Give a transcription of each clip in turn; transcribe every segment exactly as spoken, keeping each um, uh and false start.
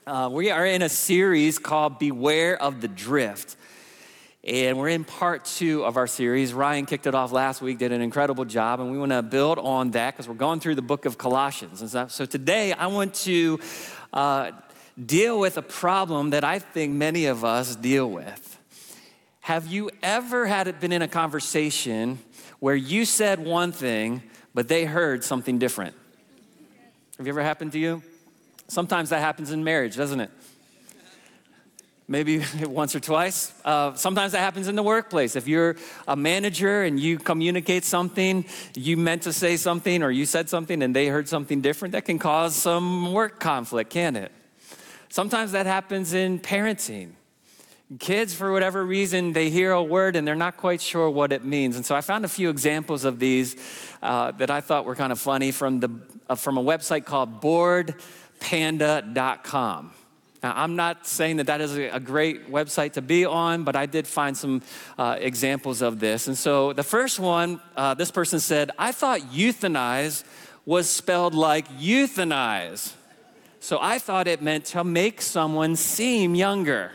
Uh, we are in a series called Beware of the Drift. And we're in part two of our series. Ryan kicked it off last week, did an incredible job, and we want to build on that because we're going through the book of Colossians. And so, so today I want to uh, deal with a problem that I think many of us deal with. Have you ever had it been in a conversation where you said one thing, but they heard something different? Have you ever happened to you? Sometimes that happens in marriage, doesn't it? Maybe once or twice. Uh, sometimes that happens in the workplace. If you're a manager and you communicate something, you meant to say something or you said something and they heard something different, that can cause some work conflict, can't it? Sometimes that happens in parenting. Kids, for whatever reason, they hear a word and they're not quite sure what it means. And so I found a few examples of these uh, that I thought were kind of funny from, the, uh, from a website called board panda dot com. Now, I'm not saying that that is a great website to be on, but I did find some uh, examples of this. And so the first one, uh, this person said, I thought euthanize was spelled like euthanize. So I thought it meant to make someone seem younger.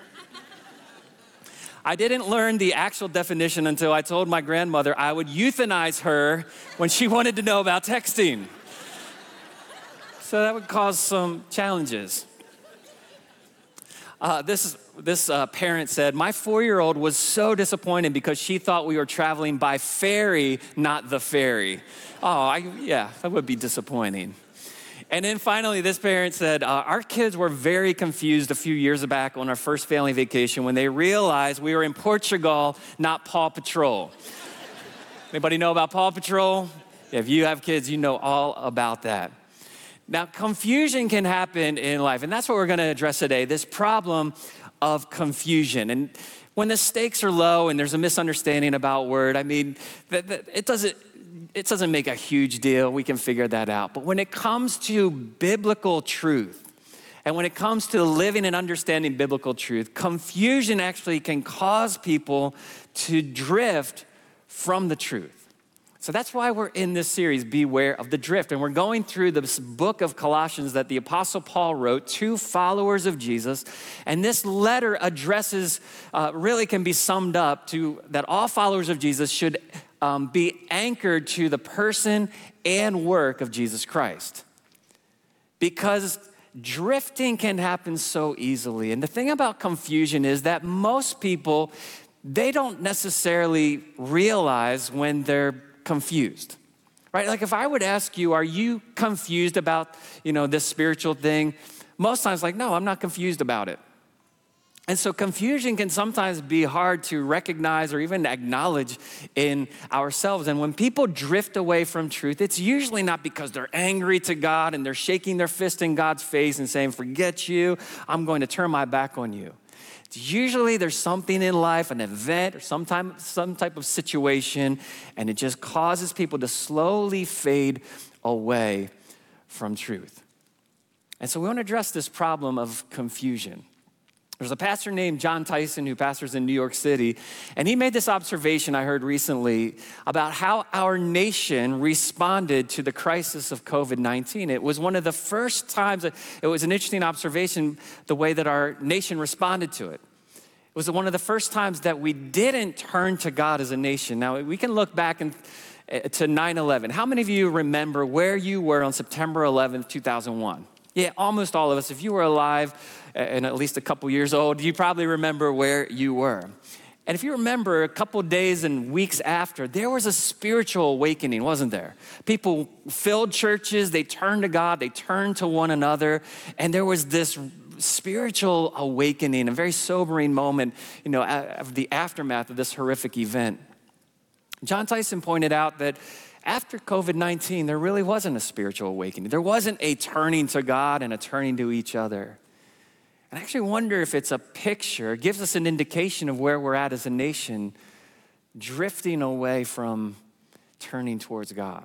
I didn't learn the actual definition until I told my grandmother I would euthanize her when she wanted to know about texting. So that would cause some challenges. Uh, this this uh, parent said, my four-year-old was so disappointed because she thought we were traveling by ferry, not the ferry. Oh, I, yeah, that would be disappointing. And then finally, this parent said, uh, our kids were very confused a few years back on our first family vacation when they realized we were in Portugal, not Paw Patrol. Anybody know about Paw Patrol? If you have kids, you know all about that. Now, confusion can happen in life, and that's what we're going to address today, this problem of confusion. And when the stakes are low and there's a misunderstanding about word, I mean, it doesn't, it doesn't make a huge deal. We can figure that out. But when it comes to biblical truth, and when it comes to living and understanding biblical truth, confusion actually can cause people to drift from the truth. So that's why we're in this series, Beware of the Drift. And we're going through this book of Colossians that the Apostle Paul wrote to followers of Jesus. And this letter addresses, uh, really can be summed up to that all followers of Jesus should um, be anchored to the person and work of Jesus Christ. Because drifting can happen so easily. And the thing about confusion is that most people, they don't necessarily realize when they're confused, right? Like if I would ask you, are you confused about, you know, this spiritual thing? Most times like, no, I'm not confused about it. And so confusion can sometimes be hard to recognize or even acknowledge in ourselves. And when people drift away from truth, it's usually not because they're angry to God and they're shaking their fist in God's face and saying, forget you, I'm going to turn my back on you. Usually there's something in life, an event or some, time, some type of situation, and it just causes people to slowly fade away from truth. And so we want to address this problem of confusion. There's a pastor named Jon Tyson who pastors in New York City, and he made this observation I heard recently about how our nation responded to the crisis of covid nineteen. It was one of the first times, that, it was an interesting observation, the way that our nation responded to it. It was one of the first times that we didn't turn to God as a nation. Now, we can look back in, to nine eleven. How many of you remember where you were on September eleventh, two thousand one? Yeah, almost all of us. If you were alive and at least a couple years old, you probably remember where you were. And if you remember, a couple days and weeks after, there was a spiritual awakening, wasn't there? People filled churches, they turned to God, they turned to one another, and there was this spiritual awakening, a very sobering moment, you know, of the aftermath of this horrific event. Jon Tyson pointed out that after covid nineteen, there really wasn't a spiritual awakening. There wasn't a turning to God and a turning to each other. And I actually wonder if it's a picture, it gives us an indication of where we're at as a nation, drifting away from turning towards God.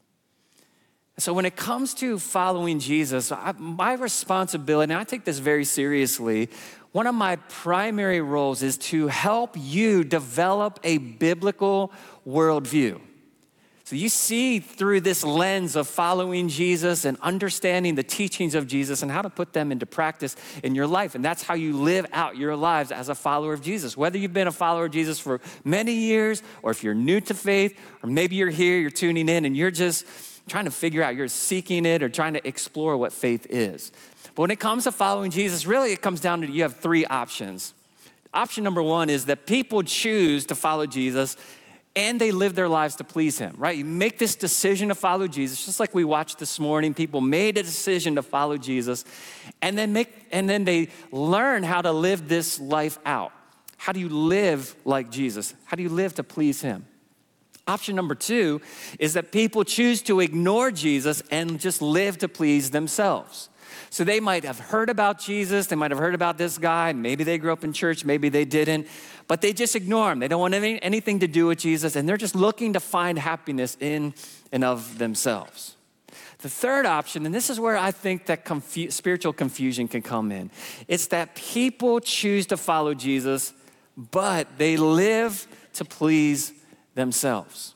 So when it comes to following Jesus, I, my responsibility, and I take this very seriously, one of my primary roles is to help you develop a biblical worldview. So you see through this lens of following Jesus and understanding the teachings of Jesus and how to put them into practice in your life. And that's how you live out your lives as a follower of Jesus. Whether you've been a follower of Jesus for many years, or if you're new to faith, or maybe you're here, you're tuning in, and you're just trying to figure out, you're seeking it or trying to explore what faith is. But when it comes to following Jesus, really it comes down to you have three options. Option number one is that people choose to follow Jesus and they live their lives to please him, right? You make this decision to follow Jesus, just like we watched this morning. People made a decision to follow Jesus, and then make and then they learn how to live this life out. How do you live like Jesus? How do you live to please him? Option number two is that people choose to ignore Jesus and just live to please themselves. So they might have heard about Jesus, they might have heard about this guy, maybe they grew up in church, maybe they didn't, but they just ignore him. They don't want any, anything to do with Jesus, and they're just looking to find happiness in and of themselves. The third option, and this is where I think that confu- spiritual confusion can come in, it's that people choose to follow Jesus, but they live to please themselves.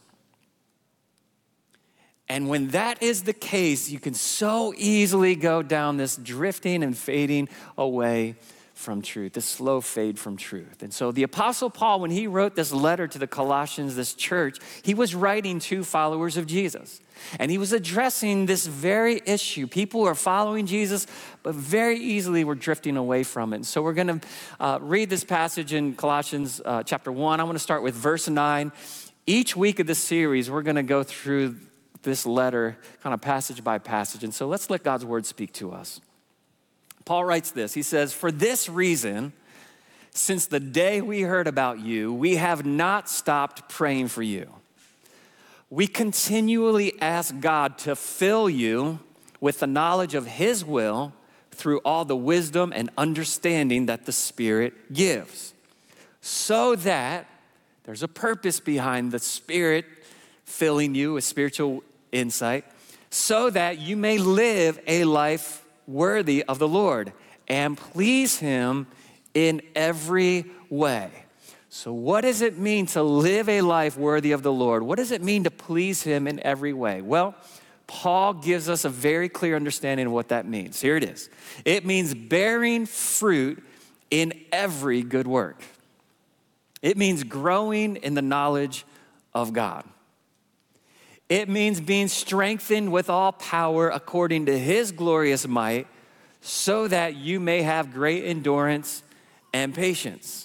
And when that is the case, you can so easily go down this drifting and fading away from truth, this slow fade from truth. And so the Apostle Paul, when he wrote this letter to the Colossians, this church, he was writing to followers of Jesus. And he was addressing this very issue. People who are following Jesus, but very easily were drifting away from it. And so we're going to uh, read this passage in Colossians uh, chapter one. I want to start with verse nine. Each week of this series, we're going to go through this letter kind of passage by passage. And so let's let God's word speak to us. Paul writes this. He says, "For this reason, since the day we heard about you, we have not stopped praying for you. We continually ask God to fill you with the knowledge of his will through all the wisdom and understanding that the Spirit gives, so that," there's a purpose behind the Spirit filling you with spiritual insight, "so that you may live a life worthy of the Lord and please him in every way." So what does it mean to live a life worthy of the Lord? What does it mean to please him in every way? Well, Paul gives us a very clear understanding of what that means. Here it is. It means bearing fruit in every good work. It means growing in the knowledge of God. It means being strengthened with all power according to his glorious might, so that you may have great endurance and patience.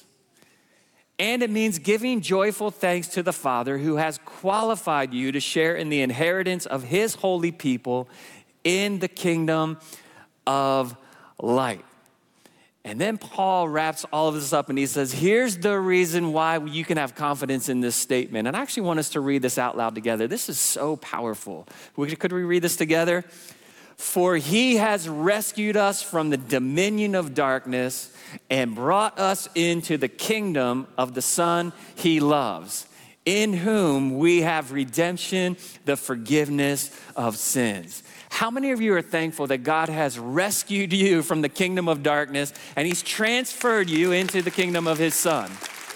And it means giving joyful thanks to the Father who has qualified you to share in the inheritance of his holy people in the kingdom of light. And then Paul wraps all of this up and he says, here's the reason why you can have confidence in this statement. And I actually want us to read this out loud together. This is so powerful. Could we read this together? "For he has rescued us from the dominion of darkness and brought us into the kingdom of the Son he loves, in whom we have redemption, the forgiveness of sins." How many of you are thankful that God has rescued you from the kingdom of darkness and he's transferred you into the kingdom of his Son?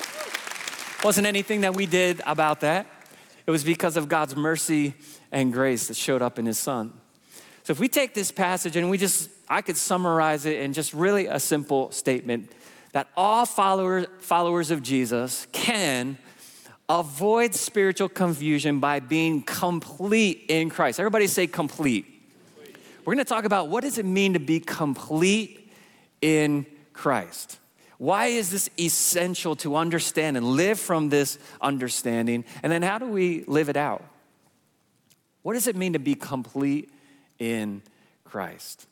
Wasn't anything that we did about that. It was because of God's mercy and grace that showed up in his Son. So if we take this passage and we just, I could summarize it in just really a simple statement, that all followers, followers of Jesus can avoid spiritual confusion by being complete in Christ. Everybody say complete. We're gonna talk about what does it mean to be complete in Christ? Why is this essential to understand and live from this understanding? And then how do we live it out? What does it mean to be complete in Christ?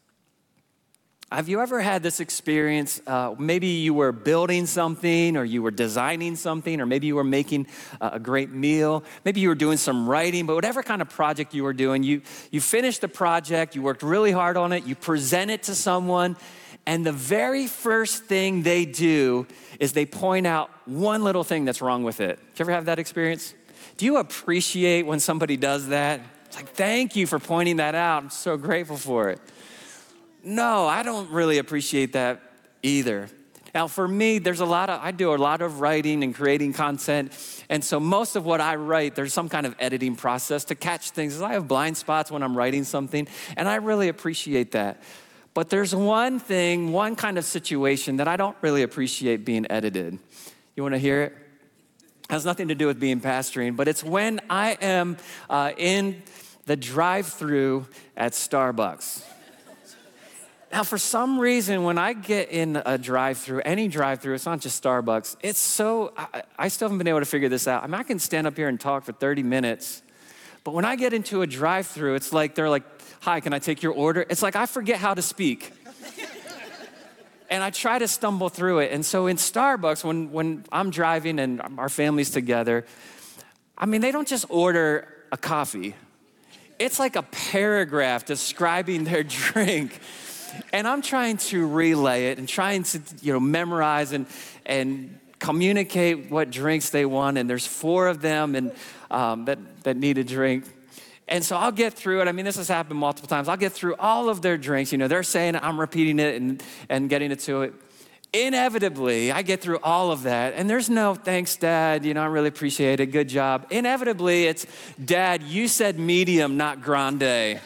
Have you ever had this experience? Uh, maybe you were building something, or you were designing something, or maybe you were making a great meal. Maybe you were doing some writing, but whatever kind of project you were doing, you, you finished the project, you worked really hard on it, you present it to someone, and the very first thing they do is they point out one little thing that's wrong with it. Did you ever have that experience? Do you appreciate when somebody does that? It's like, thank you for pointing that out. I'm so grateful for it. No, I don't really appreciate that either. Now, for me, there's a lot of, I do a lot of writing and creating content. And so most of what I write, there's some kind of editing process to catch things. I have blind spots when I'm writing something, and I really appreciate that. But there's one thing, one kind of situation that I don't really appreciate being edited. You want to hear it? It has nothing to do with being pastoring, but it's when I am uh, in the drive-thru at Starbucks. Now, for some reason, when I get in a drive-thru, any drive-thru, it's not just Starbucks, it's so, I, I still haven't been able to figure this out. I mean, I can stand up here and talk for thirty minutes, but when I get into a drive-thru, it's like, they're like, hi, can I take your order? It's like I forget how to speak. And I try to stumble through it. And so in Starbucks, when, when I'm driving and our family's together, I mean, they don't just order a coffee. It's like a paragraph describing their drink. And I'm trying to relay it and trying to, you know, memorize and and communicate what drinks they want. And there's four of them and um, that, that need a drink. And so I'll get through it. I mean, this has happened multiple times. I'll get through all of their drinks. You know, they're saying it, I'm repeating it and, and getting it to it. Inevitably, I get through all of that. And there's no, thanks, Dad. You know, I really appreciate it. Good job. Inevitably, it's, Dad, you said medium, not grande.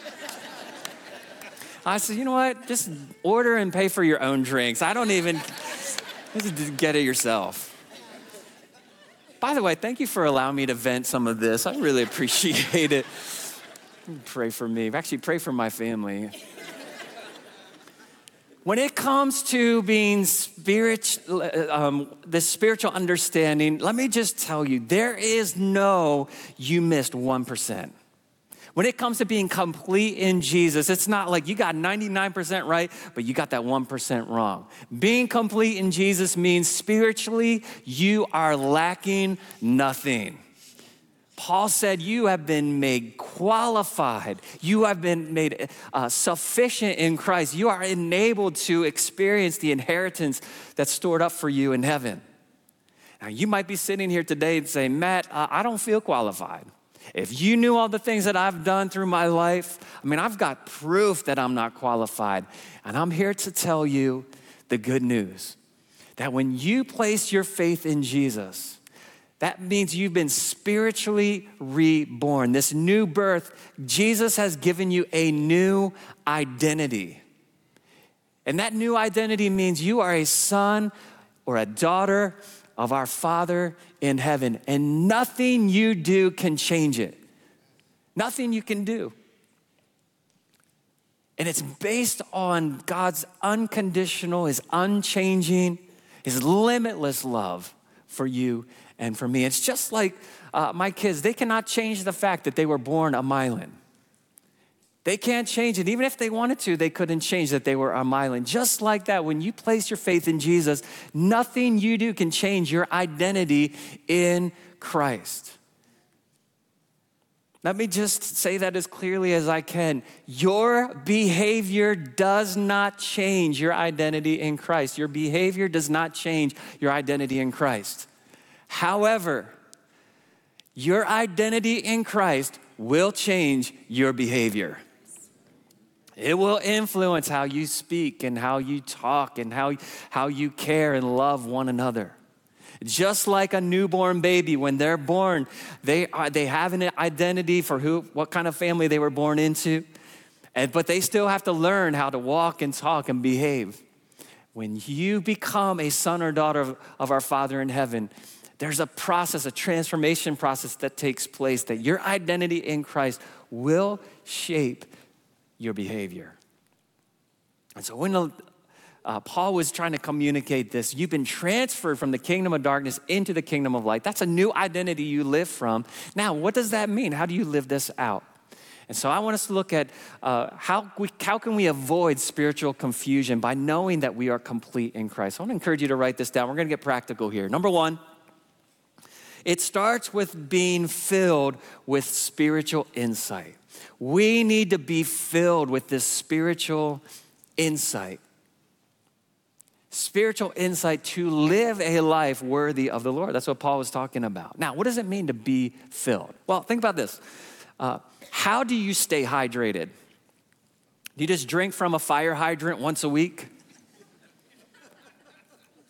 I said, you know what? Just order and pay for your own drinks. I don't even, just get it yourself. By the way, thank you for allowing me to vent some of this. I really appreciate it. Pray for me. Actually, pray for my family. When it comes to being spiritual, um, the spiritual understanding, let me just tell you, there is no, you missed one percent. When it comes to being complete in Jesus, it's not like you got ninety-nine percent right, but you got that one percent wrong. Being complete in Jesus means spiritually, you are lacking nothing. Paul said, you have been made qualified. You have been made uh, sufficient in Christ. You are enabled to experience the inheritance that's stored up for you in heaven. Now, you might be sitting here today and saying, Matt, uh, I don't feel qualified. If you knew all the things that I've done through my life, I mean, I've got proof that I'm not qualified. And I'm here to tell you the good news, that when you place your faith in Jesus, that means you've been spiritually reborn. This new birth, Jesus has given you a new identity. And that new identity means you are a son or a daughter of our Father in heaven. And nothing you do can change it. Nothing you can do. And it's based on God's unconditional, his unchanging, his limitless love for you and for me. It's just like uh, my kids, they cannot change the fact that they were born a Milan. They can't change it. Even if they wanted to, they couldn't change that they were a Milan. Just like that, when you place your faith in Jesus, nothing you do can change your identity in Christ. Let me just say that as clearly as I can. Your behavior does not change your identity in Christ. Your behavior does not change your identity in Christ. However, your identity in Christ will change your behavior. It will influence how you speak and how you talk and how, how you care and love one another. Just like a newborn baby, when they're born, they are, they have an identity for who, what kind of family they were born into, and, but they still have to learn how to walk and talk and behave. When you become a son or daughter of, of our Father in heaven, there's a process, a transformation process that takes place, that your identity in Christ will shape your behavior. And so when uh, Paul was trying to communicate this, you've been transferred from the kingdom of darkness into the kingdom of light. That's a new identity you live from. Now, what does that mean? How do you live this out? And so I want us to look at uh, how, we, how can we avoid spiritual confusion by knowing that we are complete in Christ. I want to encourage you to write this down. We're going to get practical here. Number one, it starts with being filled with spiritual insight. We need to be filled with this spiritual insight. Spiritual insight to live a life worthy of the Lord. That's what Paul was talking about. Now, what does it mean to be filled? Well, think about this. Uh, how do you stay hydrated? Do you just drink from a fire hydrant once a week?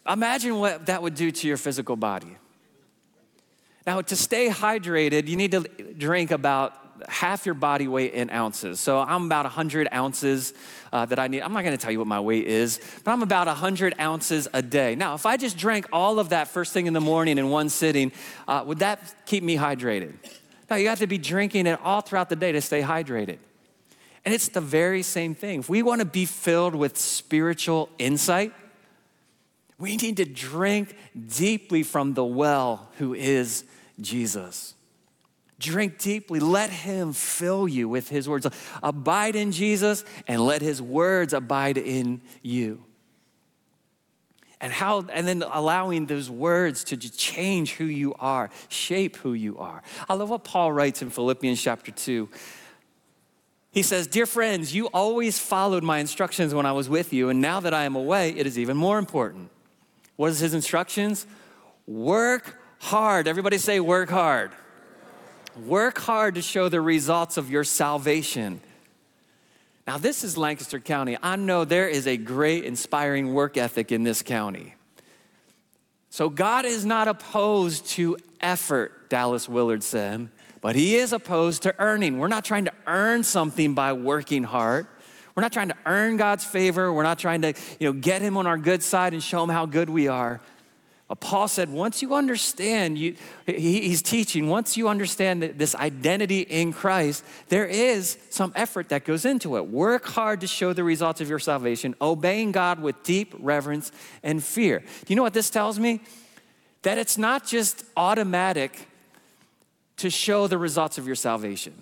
Imagine what that would do to your physical body. Now, to stay hydrated, you need to drink about half your body weight in ounces. So I'm about one hundred ounces uh, that I need. I'm not gonna tell you what my weight is, but I'm about one hundred ounces a day. Now, if I just drank all of that first thing in the morning in one sitting, uh, would that keep me hydrated? No, you have to be drinking it all throughout the day to stay hydrated. And it's the very same thing. If we wanna be filled with spiritual insight, we need to drink deeply from the well who is Jesus. Drink deeply. Let him fill you with his words. Abide in Jesus and let his words abide in you. And how, and then allowing those words to change who you are, shape who you are. I love what Paul writes in Philippians chapter two. He says, dear friends, you always followed my instructions when I was with you, and now that I am away, it is even more important. What is his instructions? Work hard. Everybody say work hard. Work hard to show the results of your salvation. Now, this is Lancaster County. I know there is a great, inspiring work ethic in this county. So God is not opposed to effort, Dallas Willard said, but he is opposed to earning. We're not trying to earn something by working hard. We're not trying to earn God's favor. We're not trying to, you know, get him on our good side and show him how good we are. But Paul said, once you understand, you, he, he's teaching, once you understand this identity in Christ, there is some effort that goes into it. Work hard to show the results of your salvation, obeying God with deep reverence and fear. Do you know what this tells me? That it's not just automatic to show the results of your salvation.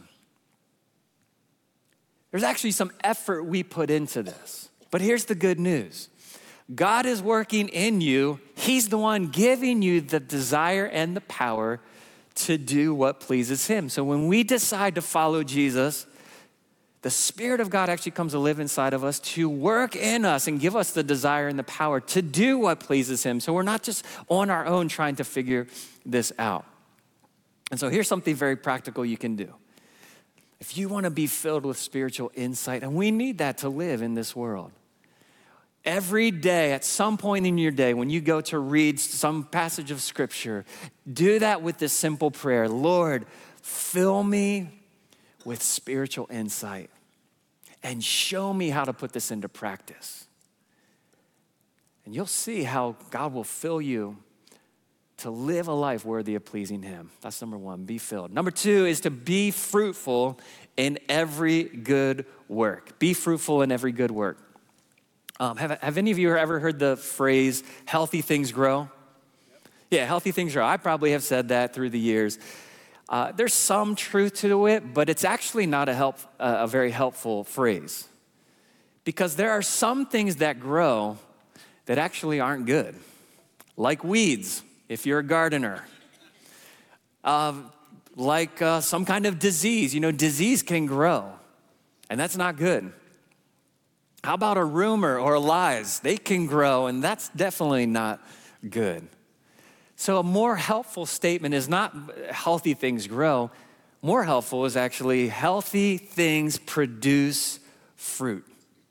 There's actually some effort we put into this. But here's the good news. God is working in you. He's the one giving you the desire and the power to do what pleases him. So when we decide to follow Jesus, the Spirit of God actually comes to live inside of us to work in us and give us the desire and the power to do what pleases him. So we're not just on our own trying to figure this out. And so here's something very practical you can do. If you want to be filled with spiritual insight, and we need that to live in this world, every day, at some point in your day, when you go to read some passage of scripture, do that with this simple prayer. Lord, fill me with spiritual insight and show me how to put this into practice. And you'll see how God will fill you to live a life worthy of pleasing him. That's number one, be filled. Number two is to be fruitful in every good work. Be fruitful in every good work. Um, have, have any of you ever heard the phrase, healthy things grow? Yeah, healthy things grow. I probably have said that through the years. Uh, there's some truth to it, but it's actually not a, help, uh, a very helpful phrase. Because there are some things that grow that actually aren't good, like weeds, if you're a gardener. Uh, like uh, some kind of disease. You know, disease can grow, and that's not good. How about a rumor or lies? They can grow, and that's definitely not good. So a more helpful statement is not healthy things grow. More helpful is actually healthy things produce fruit.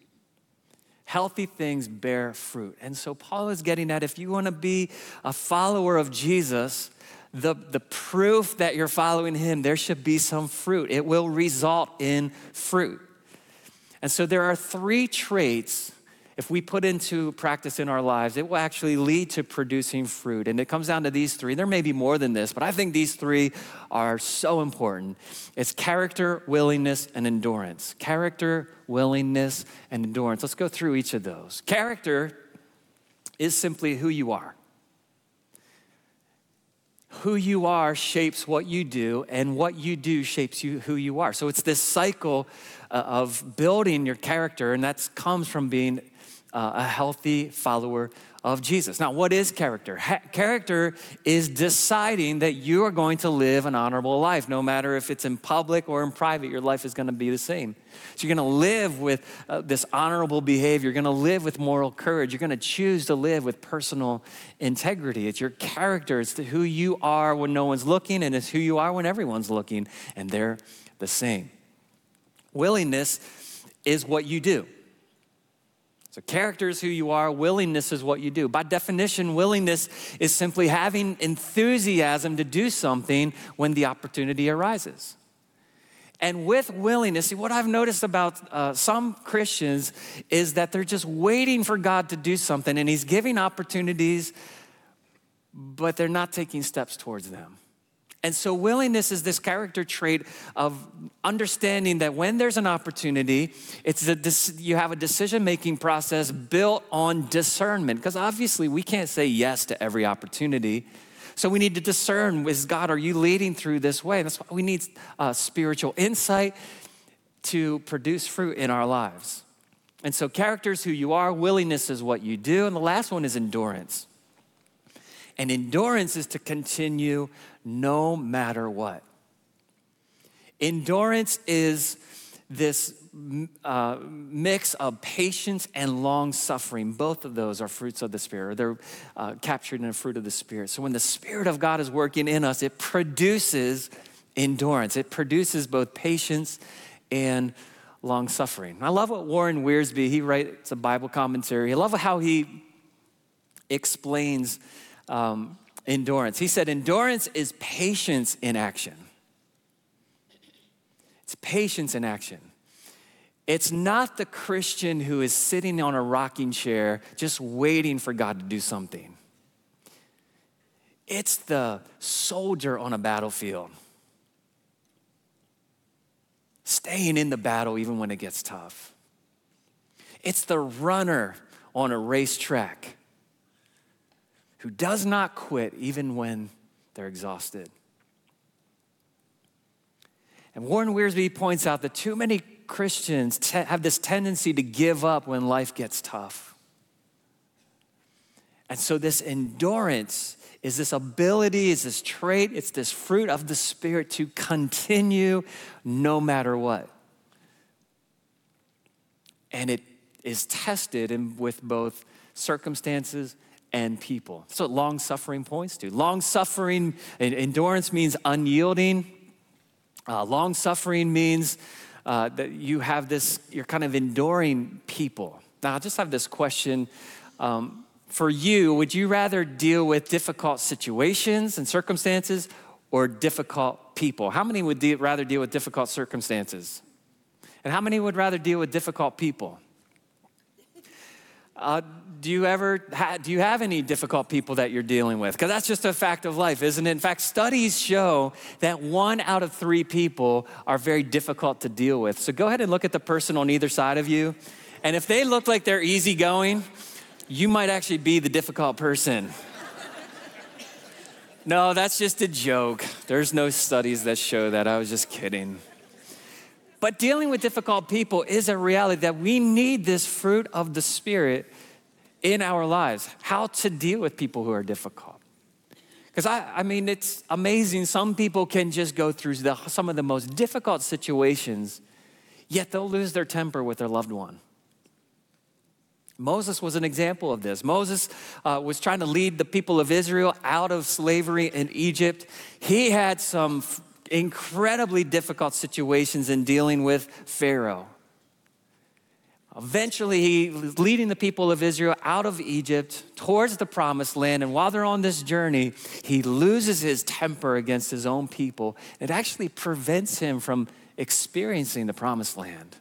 Healthy things bear fruit. And so Paul is getting at, if you want to be a follower of Jesus, the, the proof that you're following him, there should be some fruit. It will result in fruit. And so there are three traits, if we put into practice in our lives, it will actually lead to producing fruit. And it comes down to these three. There may be more than this, but I think these three are so important. It's character, willingness, and endurance. Character, willingness, and endurance. Let's go through each of those. Character is simply who you are. Who you are shapes what you do, and what you do shapes you who you are. So it's this cycle uh, of building your character, and that comes from being uh, a healthy follower of Jesus. Now, what is character? Ha- character is deciding that you are going to live an honorable life. No matter if it's in public or in private, your life is going to be the same. So you're going to live with uh, this honorable behavior. You're going to live with moral courage. You're going to choose to live with personal integrity. It's your character. It's who you are when no one's looking, and it's who you are when everyone's looking, and they're the same. Willingness is what you do. So character is who you are, willingness is what you do. By definition, willingness is simply having enthusiasm to do something when the opportunity arises. And with willingness, see, what I've noticed about uh, some Christians is that they're just waiting for God to do something, and he's giving opportunities, but they're not taking steps towards them. And so willingness is this character trait of understanding that when there's an opportunity, it's a, you have a decision-making process built on discernment, because obviously we can't say yes to every opportunity. So we need to discern, is God, are you leading through this way? That's why we need uh, spiritual insight to produce fruit in our lives. And so character is who you are, willingness is what you do, and the last one is endurance. And endurance is to continue no matter what. Endurance is this uh, mix of patience and long suffering. Both of those are fruits of the Spirit. They're uh, captured in a fruit of the Spirit. So when the Spirit of God is working in us, it produces endurance. It produces both patience and long suffering. I love what Warren Wiersbe, he writes a Bible commentary. I love how he explains um, endurance. He said, endurance is patience in action. It's patience in action. It's not the Christian who is sitting on a rocking chair just waiting for God to do something. It's the soldier on a battlefield, staying in the battle even when it gets tough. It's the runner on a racetrack who does not quit even when they're exhausted. And Warren Wiersbe points out that too many Christians te- have this tendency to give up when life gets tough. And so this endurance is this ability, is this trait, it's this fruit of the Spirit to continue no matter what. And it is tested in, with both circumstances and people. That's what long-suffering points to. Long-suffering, endurance means unyielding. Uh, long-suffering means uh, that you have this, you're kind of enduring people. Now, I just have this question. Um, for you, would you rather deal with difficult situations and circumstances or difficult people? How many would de- rather deal with difficult circumstances? And how many would rather deal with difficult people? Uh, do you ever, ha- do you have any difficult people that you're dealing with? Because that's just a fact of life, isn't it? In fact, studies show that one out of three people are very difficult to deal with. So go ahead and look at the person on either side of you. And if they look like they're easygoing, you might actually be the difficult person. No, that's just a joke. There's no studies that show that. I was just kidding. But dealing with difficult people is a reality that we need this fruit of the Spirit in our lives. How to deal with people who are difficult. Because I, I mean, it's amazing. Some people can just go through the, some of the most difficult situations, yet they'll lose their temper with their loved one. Moses was an example of this. Moses uh, was trying to lead the people of Israel out of slavery in Egypt. He had some f- incredibly difficult situations in dealing with Pharaoh. Eventually, he was leading the people of Israel out of Egypt towards the promised land. And while they're on this journey, he loses his temper against his own people. It actually prevents him from experiencing the promised land.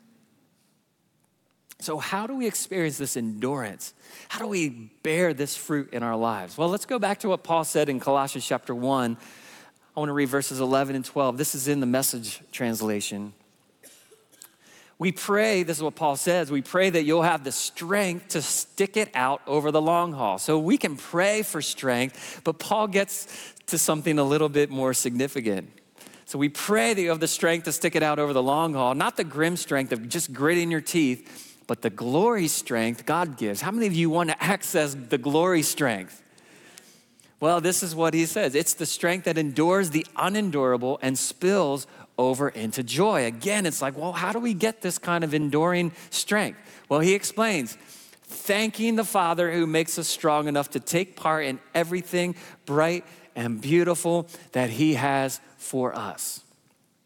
So how do we experience this endurance? How do we bear this fruit in our lives? Well, let's go back to what Paul said in Colossians chapter one. I want to read verses eleven and twelve. This is in the Message translation. We pray, this is what Paul says, we pray that you'll have the strength to stick it out over the long haul. So we can pray for strength, but Paul gets to something a little bit more significant. So we pray that you have the strength to stick it out over the long haul, not the grim strength of just gritting your teeth, but the glory strength God gives. How many of you want to access the glory strength? Well, this is what he says. It's the strength that endures the unendurable and spills over into joy. Again, it's like, well, how do we get this kind of enduring strength? Well, he explains, thanking the Father who makes us strong enough to take part in everything bright and beautiful that he has for us.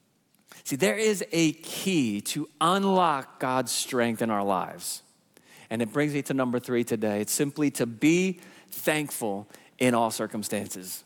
See, there is a key to unlock God's strength in our lives. And it brings me to number three today. It's simply to be thankful in all circumstances.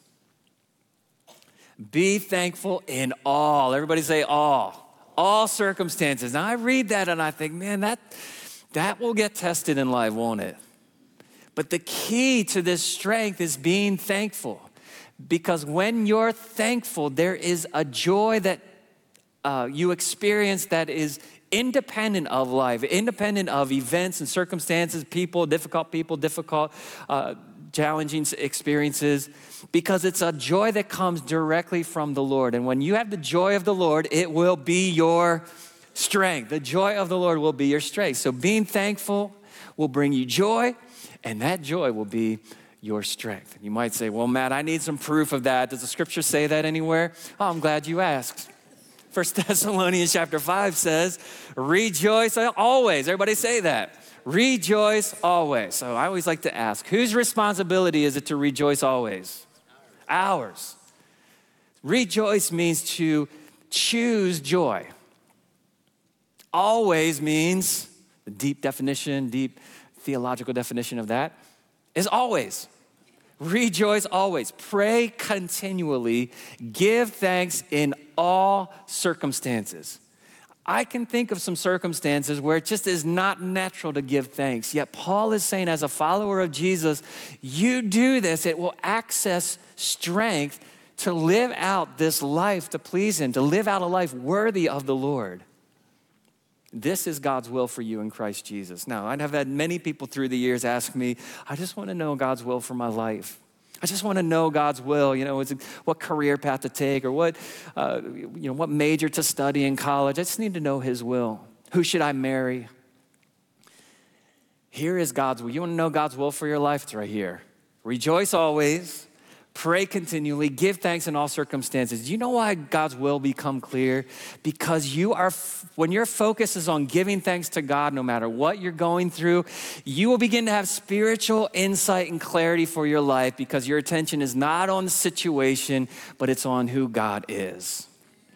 Be thankful in all. Everybody say all. All circumstances. Now I read that and I think, man, that, that will get tested in life, won't it? But the key to this strength is being thankful. Because when you're thankful, there is a joy that uh, you experience that is independent of life, independent of events and circumstances, people, difficult people, difficult, uh, challenging experiences, because it's a joy that comes directly from the Lord. And when you have the joy of the Lord, it will be your strength. The joy of the Lord will be your strength. So being thankful will bring you joy, and that joy will be your strength. You might say, well, Matt, I need some proof of that. Does the scripture say that anywhere? Oh, I'm glad you asked. First Thessalonians chapter five says, rejoice always. Everybody say that. Rejoice always. So I always like to ask, whose responsibility is it to rejoice always? Ours. Ours. Rejoice means to choose joy. Always means, the deep definition, deep theological definition of that, is always. Rejoice always. Pray continually. Give thanks in all circumstances. I can think of some circumstances where it just is not natural to give thanks. Yet Paul is saying, as a follower of Jesus, you do this, it will access strength to live out this life to please him, to live out a life worthy of the Lord. This is God's will for you in Christ Jesus. Now, I've had many people through the years ask me, I just want to know God's will for my life. I just want to know God's will, you know, what career path to take or what, uh, you know, what major to study in college. I just need to know his will. Who should I marry? Here is God's will. You want to know God's will for your life? It's right here. Rejoice always. Pray continually, give thanks in all circumstances. Do you know why God's will become clear? Because you are, when your focus is on giving thanks to God, no matter what you're going through, you will begin to have spiritual insight and clarity for your life because your attention is not on the situation, but it's on who God is.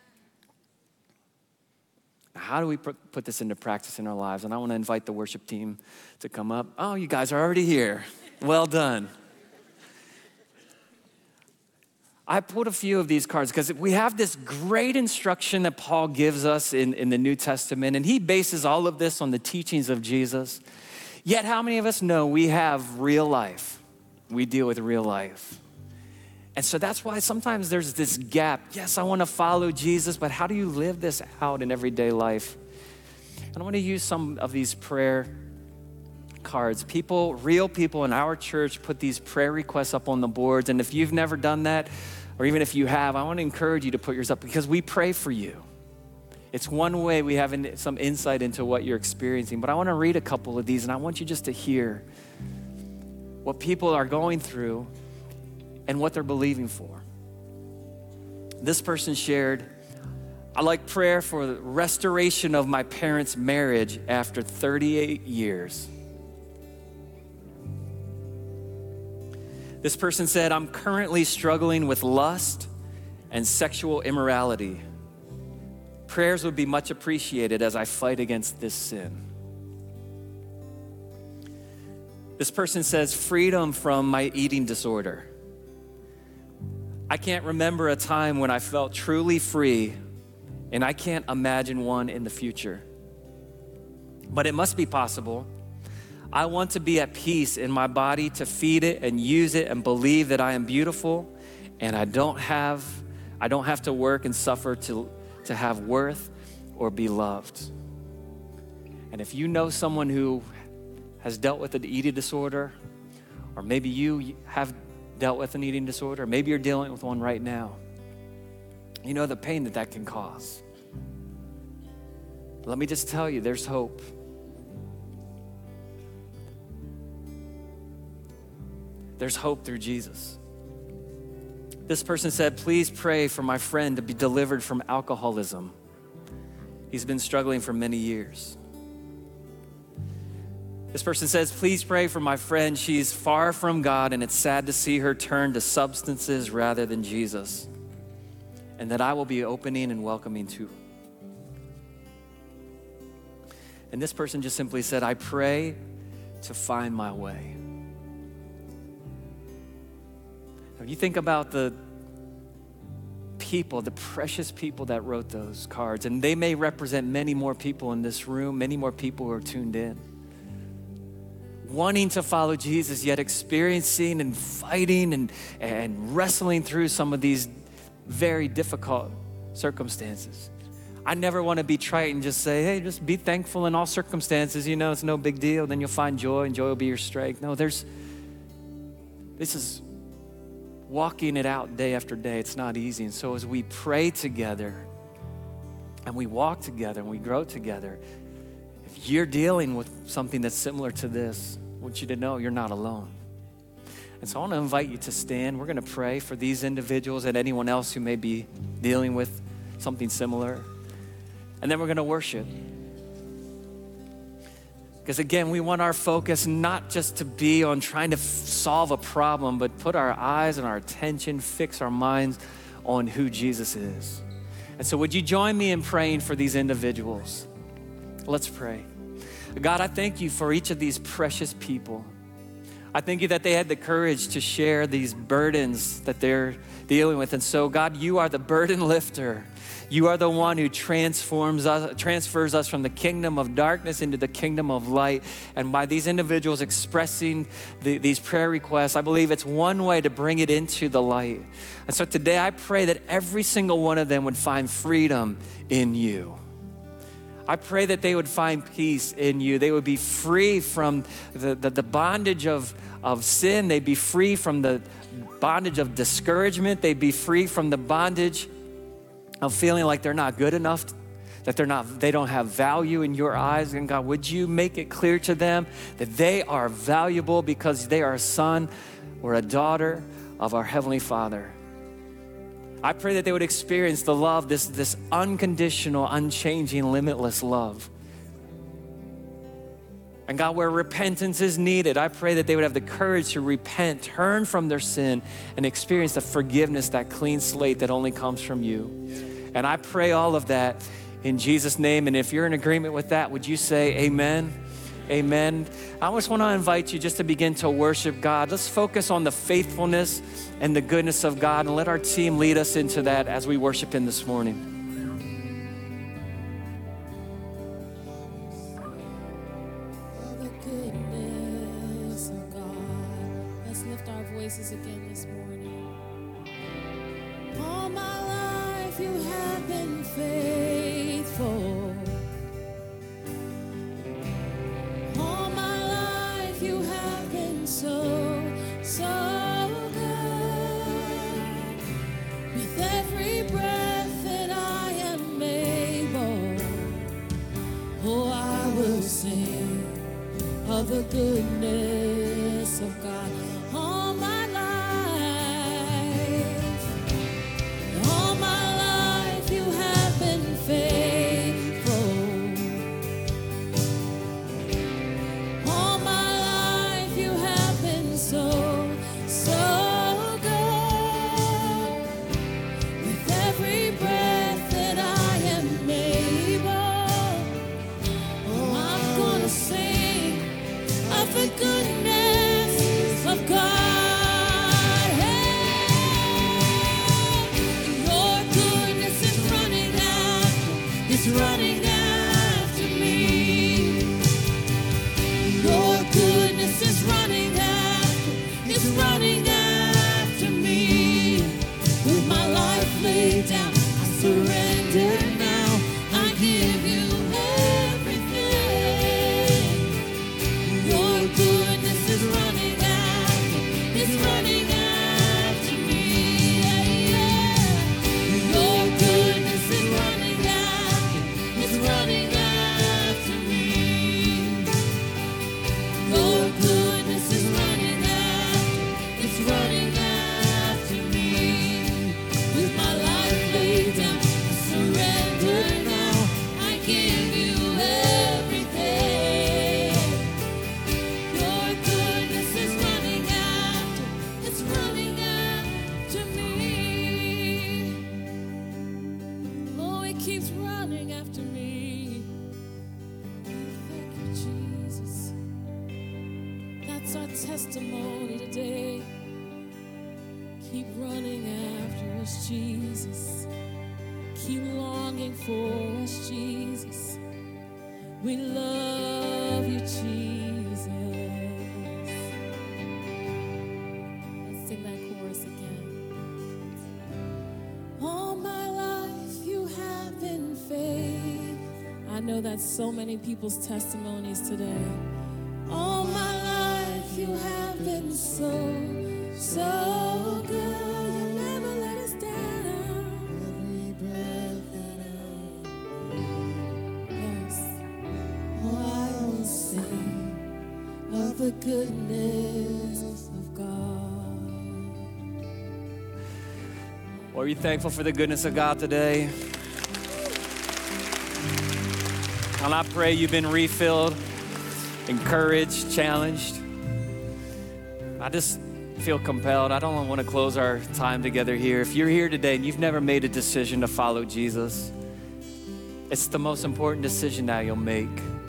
Now, how do we put this into practice in our lives? And I want to invite the worship team to come up. Oh, you guys are already here. Well done. I put a few of these cards because we have this great instruction that Paul gives us in, in the New Testament, and he bases all of this on the teachings of Jesus. Yet how many of us know we have real life? We deal with real life. And so that's why sometimes there's this gap. Yes, I want to follow Jesus, but how do you live this out in everyday life? And I want to use some of these prayer cards. People, real people in our church put these prayer requests up on the boards. And if you've never done that, or even if you have, I want to encourage you to put yours up because we pray for you. It's one way we have in, some insight into what you're experiencing. But I want to read a couple of these and I want you just to hear what people are going through and what they're believing for. This person shared, I like prayer for the restoration of my parents' marriage after thirty-eight years. This person said, I'm currently struggling with lust and sexual immorality. Prayers would be much appreciated as I fight against this sin. This person says, freedom from my eating disorder. I can't remember a time when I felt truly free, and I can't imagine one in the future. But it must be possible. I want to be at peace in my body to feed it and use it and believe that I am beautiful and I don't have, I don't have to work and suffer to, to have worth or be loved. And if you know someone who has dealt with an eating disorder, or maybe you have dealt with an eating disorder, maybe you're dealing with one right now, you know the pain that that can cause. Let me just tell you, there's hope. There's hope through Jesus. This person said, please pray for my friend to be delivered from alcoholism. He's been struggling for many years. This person says, please pray for my friend. She's far from God and it's sad to see her turn to substances rather than Jesus. And that I will be opening and welcoming to. And this person just simply said, I pray to find my way. When you think about the people, the precious people that wrote those cards, and they may represent many more people in this room, many more people who are tuned in, wanting to follow Jesus, yet experiencing and fighting and, and wrestling through some of these very difficult circumstances. I never want to be trite and just say, hey, just be thankful in all circumstances. You know, it's no big deal. Then you'll find joy and joy will be your strength. No, there's, this is walking it out day after day. It's not easy. And so as we pray together and we walk together and we grow together, if you're dealing with something that's similar to this, I want you to know you're not alone. And so I want to invite you to stand. We're going to pray for these individuals and anyone else who may be dealing with something similar. And then we're going to worship. Because again, we want our focus not just to be on trying to f- solve a problem, but put our eyes and our attention, fix our minds on who Jesus is. And so would you join me in praying for these individuals? Let's pray. God, I thank you for each of these precious people. I thank you that they had the courage to share these burdens that they're dealing with. And so God, you are the burden lifter. You are the one who transforms us, transfers us from the kingdom of darkness into the kingdom of light. And by these individuals expressing the, these prayer requests, I believe it's one way to bring it into the light. And so today I pray that every single one of them would find freedom in you. I pray that they would find peace in you. They would be free from the, the, the bondage of, of sin. They'd be free from the bondage of discouragement. They'd be free from the bondage of feeling like they're not good enough, that they're not, they don't have value in your eyes. And God, would you make it clear to them that they are valuable because they are a son or a daughter of our Heavenly Father. I pray that they would experience the love, this, this unconditional, unchanging, limitless love. And God, where repentance is needed, I pray that they would have the courage to repent, turn from their sin, and experience the forgiveness, that clean slate that only comes from you. And I pray all of that in Jesus' name. And if you're in agreement with that, would you say amen? Amen. I just want to invite you just to begin to worship God. Let's focus on the faithfulness and the goodness of God, and let our team lead us into that as we worship Him this morning. The goodness of God. Let's lift our voices again this morning. All my life you have been faithful. All my life you have been so, so good. With every breath that I am able, oh, I will sing of the goodness of God. All my life, all my life you have been faithful. All my life you have been so, so good. With every breath that I am able, oh, I'm gonna sing of the goodness of God. Hey, your goodness is running after, it's running after me. Your goodness is running after, it's running after me. With my life laid down, I surrender now. I give you everything. Your goodness is running after, it's running after me. Yeah, yeah. Your goodness is running after, it's running after me. Your goodness is running after, it's running after me. With my life laid down, I surrender now. I give you everything. Your goodness is running after, testimony today. Keep running after us, Jesus. Keep longing for us, Jesus. We love you, Jesus. Let's sing that chorus again. All my life you have been faithful. I know that's so many people's testimonies today. All my life you have been so, so good. You never let us down. Every breath that I, yes. Oh, I will sing of the goodness of God. Are you thankful for the goodness of God today? And I pray you've been refilled, encouraged, challenged. I just feel compelled. I don't want to close our time together here. If you're here today and you've never made a decision to follow Jesus, it's the most important decision that you'll make.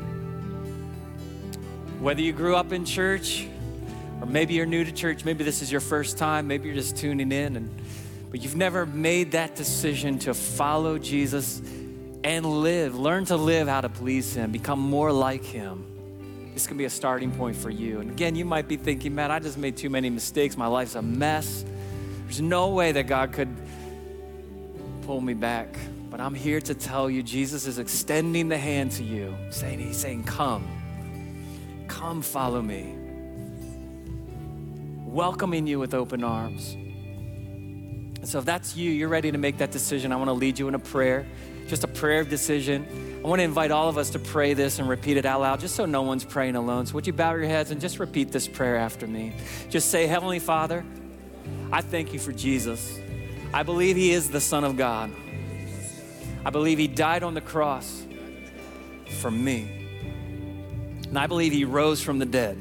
Whether you grew up in church, or maybe you're new to church, maybe this is your first time, maybe you're just tuning in, and but you've never made that decision to follow Jesus and live, learn to live how to please him, become more like him. This can be a starting point for you. And again, you might be thinking, man, I just made too many mistakes. My life's a mess. There's no way that God could pull me back. But I'm here to tell you, Jesus is extending the hand to you, saying, he's saying, come, come follow me. Welcoming you with open arms. And so if that's you, you're ready to make that decision, I want to lead you in a prayer, just a prayer of decision. I want to invite all of us to pray this and repeat it out loud, just so no one's praying alone. So would you bow your heads and just repeat this prayer after me? Just say, Heavenly Father, I thank you for Jesus. I believe he is the Son of God. I believe he died on the cross for me. And I believe he rose from the dead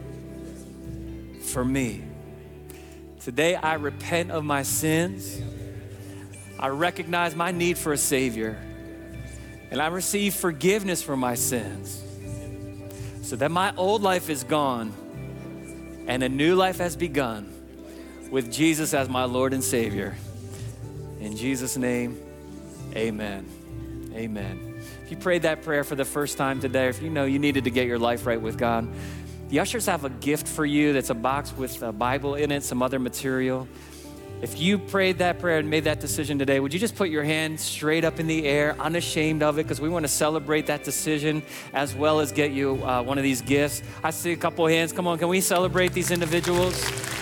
for me. Today, I repent of my sins. I recognize my need for a Savior. And I receive forgiveness for my sins so that my old life is gone and a new life has begun with Jesus as my Lord and Savior. In Jesus' name, amen. Amen. If you prayed that prayer for the first time today, or if you know you needed to get your life right with God, the ushers have a gift for you that's a box with a Bible in it, some other material. If you prayed that prayer and made that decision today, would you just put your hand straight up in the air, unashamed of it, because we want to celebrate that decision as well as get you uh, one of these gifts. I see a couple hands. Come on, can we celebrate these individuals?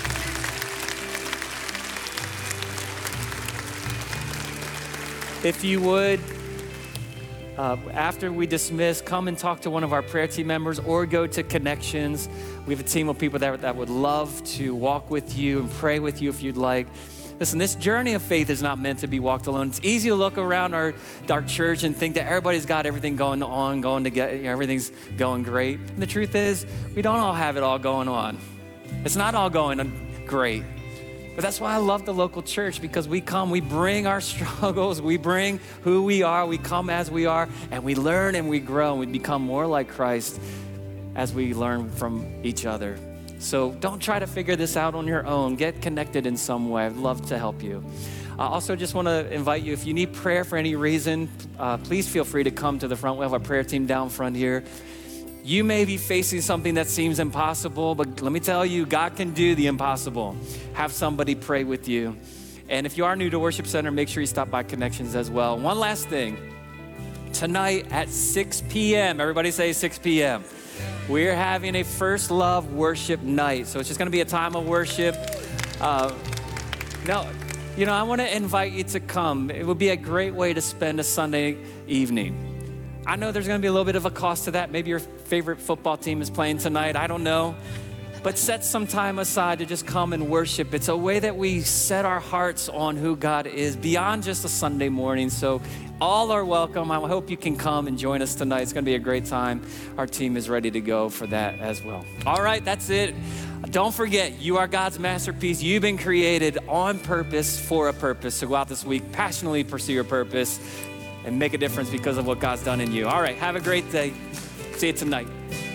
If you would, uh, after we dismiss, come and talk to one of our prayer team members or go to Connections. We have a team of people that, that would love to walk with you and pray with you if you'd like. Listen, this journey of faith is not meant to be walked alone. It's easy to look around our, our church and think that everybody's got everything going on, going to get, you know, everything's going great. And the truth is, we don't all have it all going on. It's not all going on great. But that's why I love the local church, because we come, we bring our struggles, we bring who we are, we come as we are, and we learn and we grow and we become more like Christ as we learn from each other. So don't try to figure this out on your own. Get connected in some way. I'd love to help you. I also just want to invite you, if you need prayer for any reason, uh, please feel free to come to the front. We have a prayer team down front here. You may be facing something that seems impossible, but let me tell you, God can do the impossible. Have somebody pray with you. And if you are new to Worship Center, make sure you stop by Connections as well. One last thing. Tonight at six p.m., everybody say six p.m., we're having a First Love worship night. So it's just gonna be a time of worship. Uh, now, you know, I wanna invite you to come. It would be a great way to spend a Sunday evening. I know there's gonna be a little bit of a cost to that. Maybe your favorite football team is playing tonight, I don't know. But set some time aside to just come and worship. It's a way that we set our hearts on who God is beyond just a Sunday morning. So all are welcome. I hope you can come and join us tonight. It's gonna be a great time. Our team is ready to go for that as well. All right, that's it. Don't forget, you are God's masterpiece. You've been created on purpose for a purpose. So go out this week, passionately pursue your purpose and make a difference because of what God's done in you. All right, have a great day. See you tonight.